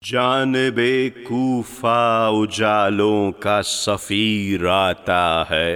جانب کوفہ اجالوں کا سفیر آتا ہے،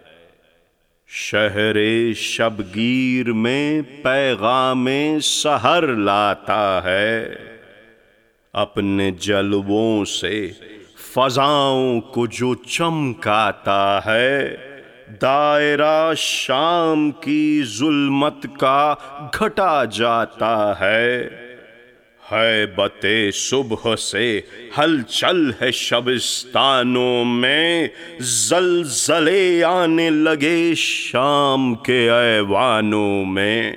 شہر شبگیر میں پیغام سحر لاتا ہے، اپنے جلووں سے فضاؤں کو جو چمکاتا ہے، دائرہ شام کی ظلمت کا گھٹا جاتا ہے بت صبح سے ہلچل ہے شبستانوں میں، زلزلے آنے لگے شام کے ایوانوں میں،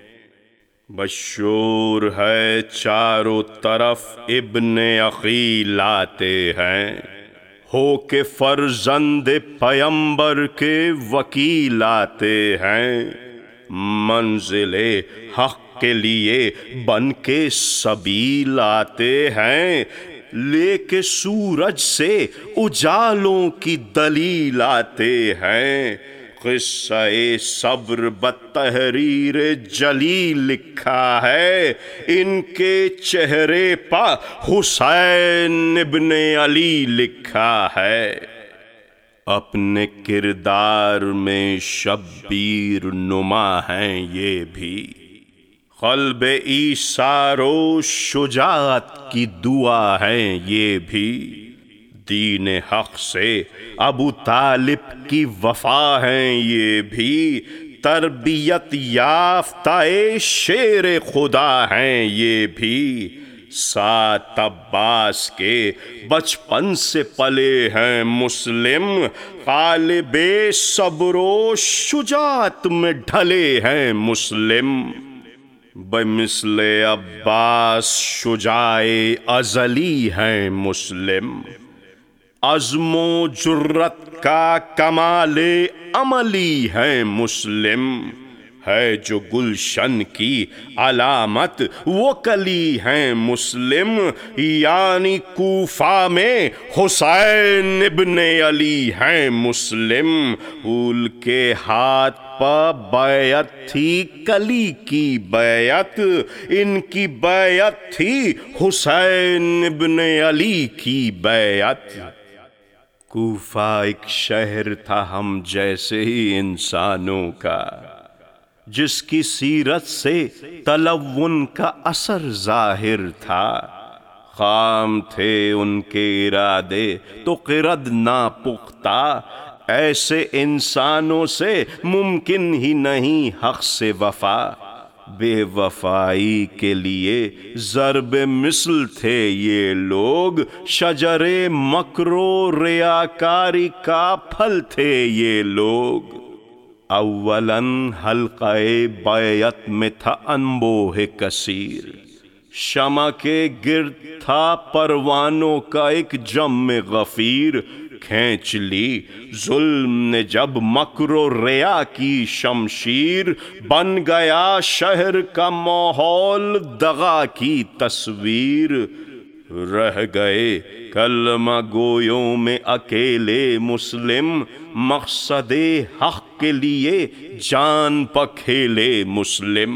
بشور ہے چاروں طرف ابن عقیل آتے ہیں، ہو کے فرزند پیمبر کے وکیل آتے ہیں، منزل حق کے لیے بن کے سبیل آتے ہیں، لے کے سورج سے اجالوں کی دلیل آتے ہیں، قصہ صبر بتحریر جلیل لکھا ہے، ان کے چہرے پہ حسین ابن علی لکھا ہے، اپنے کردار میں شبیر نما ہیں یہ بھی، قلب ایثار و شجاعت کی دعا ہیں یہ بھی، دین حق سے ابو طالب کی وفا ہیں یہ بھی، تربیت یافتہ شیر خدا ہیں یہ بھی، سات عباس کے بچپن سے پلے ہیں مسلم، غالب صبر و شجاعت میں ڈھلے ہیں مسلم، بمثل عباس شجاع ازلی ہیں مسلم، عزم و جرت کا کمال عملی ہیں مسلم، ہے جو گلشن کی علامت وہ کلی ہیں مسلم، یعنی کوفہ میں حسین ابن علی ہیں مسلم، پھول کے ہاتھ پہ بیعت تھی کلی کی بیعت، ان کی بیعت تھی حسین ابن علی کی بیعت، کوفہ ایک شہر تھا ہم جیسے ہی انسانوں کا، جس کی سیرت سے تلون کا اثر ظاہر تھا، خام تھے ان کے ارادے تو قرد ناپختہ، ایسے انسانوں سے ممکن ہی نہیں حق سے وفا، بے وفائی کے لیے ضرب مثل تھے یہ لوگ، شجر مکر و ریاکاری کا پھل تھے یہ لوگ، اولاً حلقہ بیعت میں تھا انبوہ کثیر، شمع کے گرد تھا پروانوں کا ایک جم غفیر، کھینچ لی ظلم نے جب مکر و ریا کی شمشیر، بن گیا شہر کا ماحول دغا کی تصویر، رہ گئے کلمہ گویوں میں اکیلے مسلم، مقصد حق کے لیے جان پکھیلے مسلم،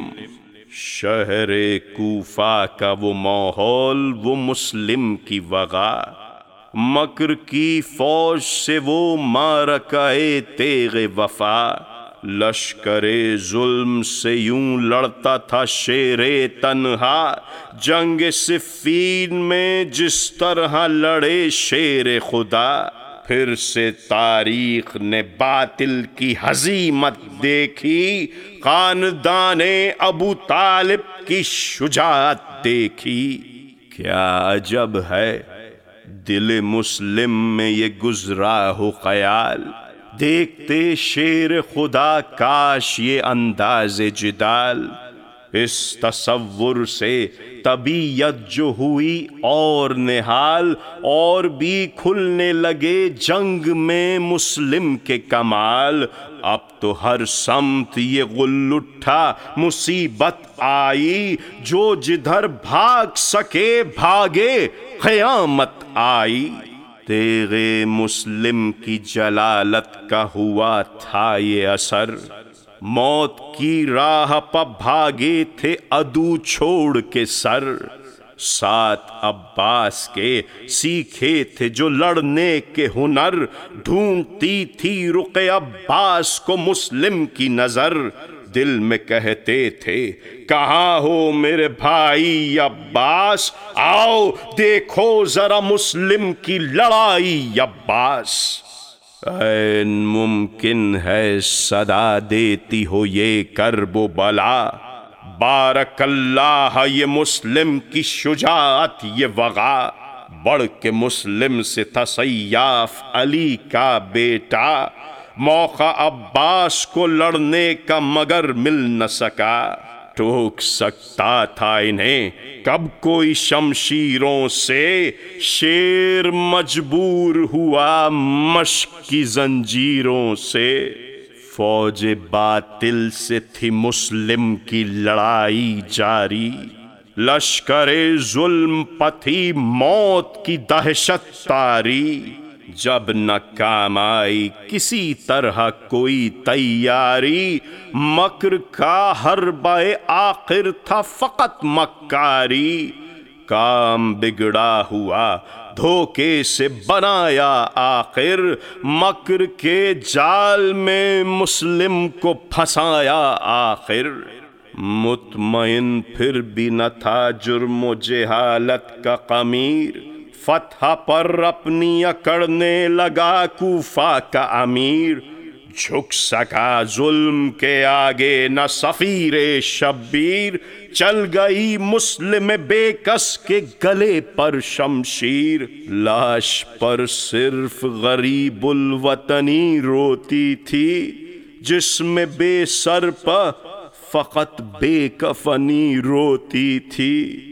شہر کوفہ کا وہ ماحول وہ مسلم کی وغا، مکر کی فوج سے وہ معرکہ تیغ وفا، لشکر ظلم سے یوں لڑتا تھا شیر تنہا، جنگ صفین میں جس طرح لڑے شیر خدا، پھر سے تاریخ نے باطل کی ہزیمت دیکھی، خاندان ابو طالب کی شجاعت دیکھی، کیا عجب ہے دل مسلم میں یہ گزرا ہو خیال، دیکھتے شیر خدا کاش یہ انداز جدال، اس تصور سے طبیعت جو ہوئی اور نہال، اور بھی کھلنے لگے جنگ میں مسلم کے کمال، اب تو ہر سمت یہ غل اٹھا مصیبت آئی، جو جدھر بھاگ سکے بھاگے قیامت آئی، تیغ مسلم کی جلالت کا ہوا تھا یہ اثر، موت کی راہ پہ بھاگے تھے عدو چھوڑ کے سر، سات عباس کے سیکھے تھے جو لڑنے کے ہنر، ڈھونڈتی تھی رخ عباس کو مسلم کی نظر، دل میں کہتے تھے کہاں ہو میرے بھائی عباس، آؤ دیکھو ذرا مسلم کی لڑائی عباس۔ این ممکن ہے صدا دیتی ہو یہ کرب و بلا، بارک اللہ یہ مسلم کی شجاعت یہ وغا، بڑھ کے مسلم سے تھا سیاف علی کا بیٹا، موقع عباس کو لڑنے کا مگر مل نہ سکا، ٹوک سکتا تھا انہیں کب کوئی شمشیروں سے، شیر مجبور ہوا مشق کی زنجیروں سے، فوج باطل سے تھی مسلم کی لڑائی جاری، لشکر ظلم پتھی موت کی دہشت تاری، جب نہ کام آئی کسی طرح کوئی تیاری، مکر کا حربہ آخر تھا فقط مکاری، کام بگڑا ہوا دھوکے سے بنایا آخر، مکر کے جال میں مسلم کو پھنسایا آخر، مطمئن پھر بھی نہ تھا جرم و جہالت کا قمیر، فتح پر اپنی اکڑنے لگا کوفہ کا امیر، جھک سکا ظلم کے آگے نہ صفیر شبیر، چل گئی مسلم بے کس کے گلے پر شمشیر، لاش پر صرف غریب الوطنی روتی تھی، جس میں بے سر پہ فقط بے کفنی روتی تھی،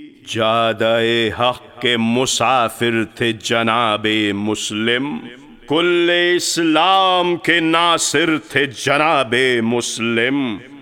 جادہ حق کے مسافر تھے جناب مسلم، کل اسلام کے ناصر تھے جناب مسلم،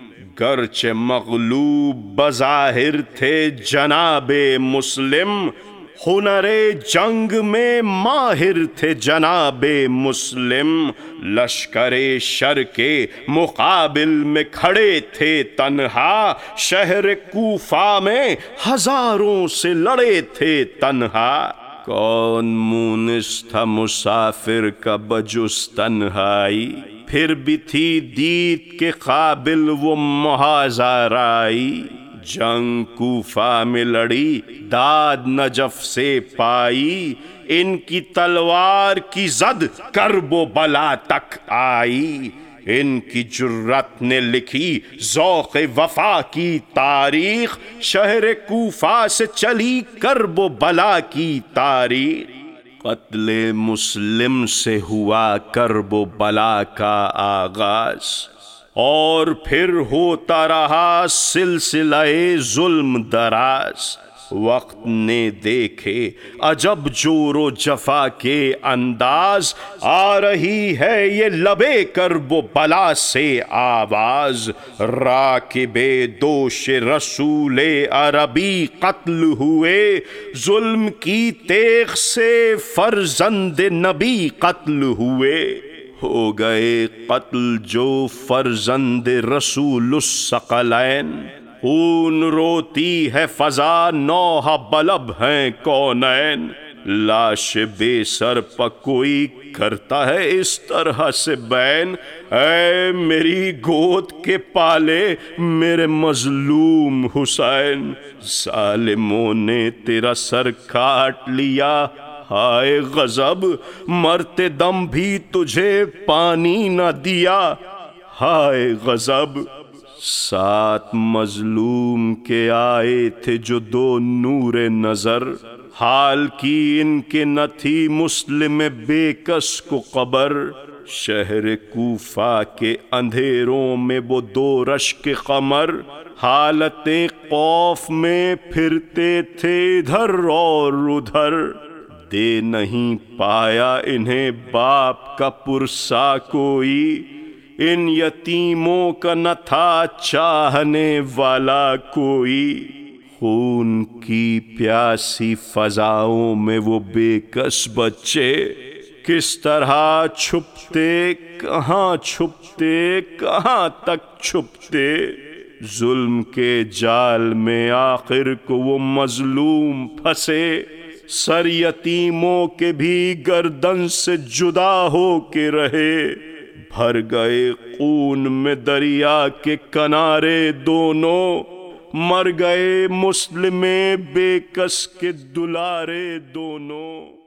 گرچہ مغلوب بظاہر تھے جناب مسلم، ہنر جنگ میں ماہر تھے جناب مسلم، لشکر شر کے مقابل میں کھڑے تھے تنہا، شہر کوفہ میں ہزاروں سے لڑے تھے تنہا، کون مونس تھا مسافر کا بجز تنہائی، پھر بھی تھی دید کے قابل وہ محاذہ رائی، جنگ کوفہ میں لڑی داد نجف سے پائی، ان کی تلوار کی زد کرب و بلا تک آئی، ان کی جرت نے لکھی ذوق وفا کی تاریخ، شہر کوفہ سے چلی کرب و بلا کی تاریخ، قتل مسلم سے ہوا کرب و بلا کا آغاز، اور پھر ہوتا رہا سلسلہ ظلم دراز، وقت نے دیکھے عجب جور و جفا کے انداز، آ رہی ہے یہ لبے کرب و بلا سے آواز، راکب دوش رسول عربی قتل ہوئے، ظلم کی تیغ سے فرزند نبی قتل ہوئے، ہو گئے قتل جو فرزند رسول الثقلین، خون روتی ہے فضا نوح بلب ہیں کونین، لاش بے سر پہ کوئی کرتا ہے اس طرح سے بین، اے میری گود کے پالے میرے مظلوم حسین، ظالموں نے تیرا سر کاٹ لیا، ہائے غضب مرتے دم بھی تجھے پانی نہ دیا، ہائے غضب، سات مظلوم کے آئے تھے جو دو نور نظر، حال کی ان کے نہ تھی مسلم بے کس کو خبر، شہر کوفہ کے اندھیروں میں وہ دو رشک قمر، حالت خوف میں پھرتے تھے ادھر اور ادھر، دے نہیں پایا انہیں باپ کا پرسا کوئی، ان یتیموں کا نہ تھا چاہنے والا کوئی، خون کی پیاسی فضاؤں میں وہ بے کس بچے، کس طرح چھپتے کہاں چھپتے کہاں تک چھپتے، ظلم کے جال میں آخر کو وہ مظلوم پھنسے، سر یتیموں کے بھی گردن سے جدا ہو کے رہے، بھر گئے خون میں دریا کے کنارے دونوں، مر گئے مسلم بے کس کے دلارے دونوں۔